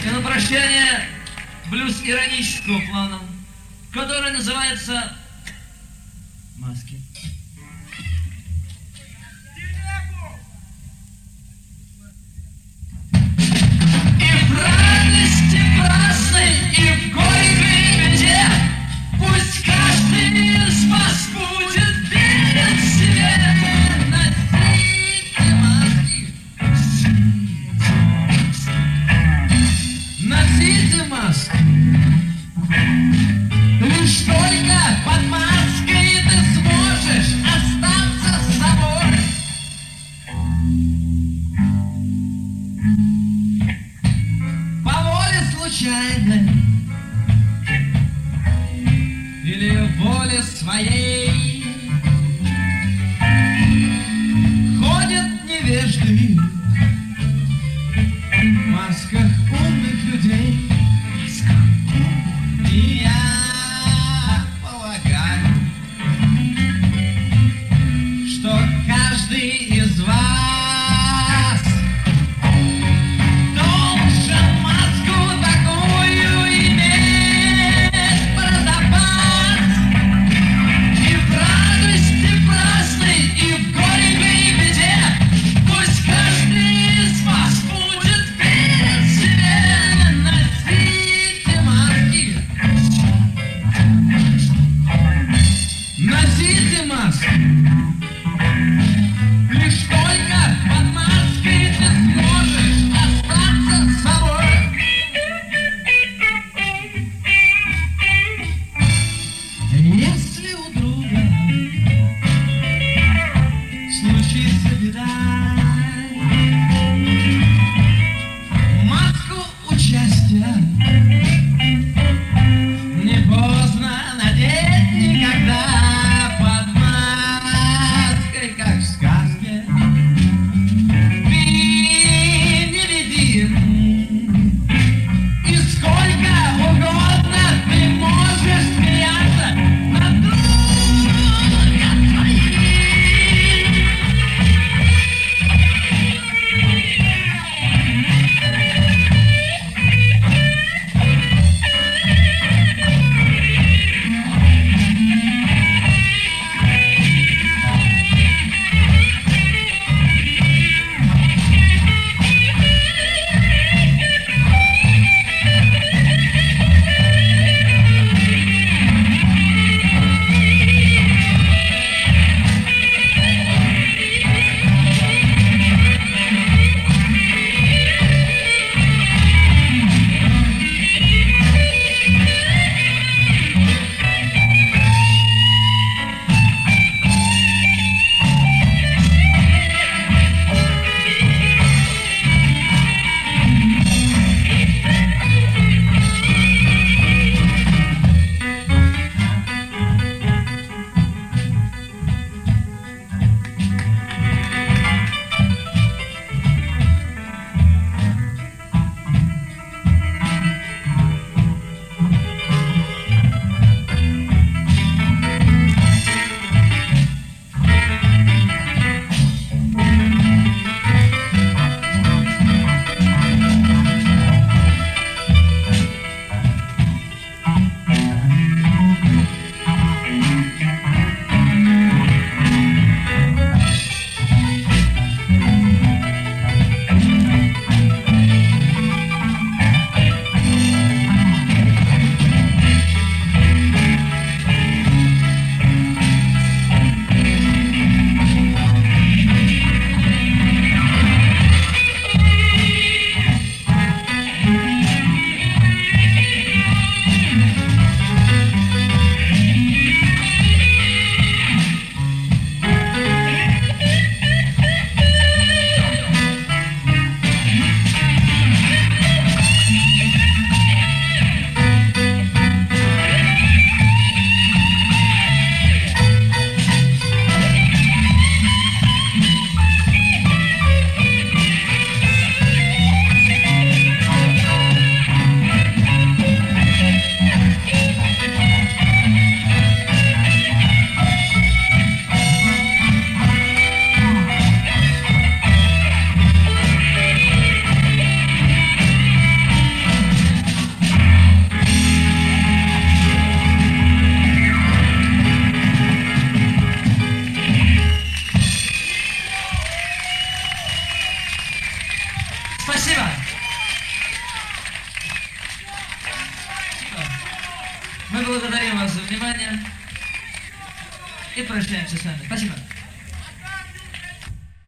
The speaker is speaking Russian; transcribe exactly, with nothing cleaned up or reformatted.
И на прощание блюз иронического плана, который называется «Маски». И в радости праздной, и в горькой беде пусть каждый из вас будет верен себе. Носите маски. Носите маски. Лишь только под маской ты сможешь остаться собой. По воле случайной или воле своей ходят невежды в масках умных людей. И я полагаю, что каждый из вас должен маску такую иметь про запас. И в благодарим вас за внимание и прощаемся с вами. Спасибо.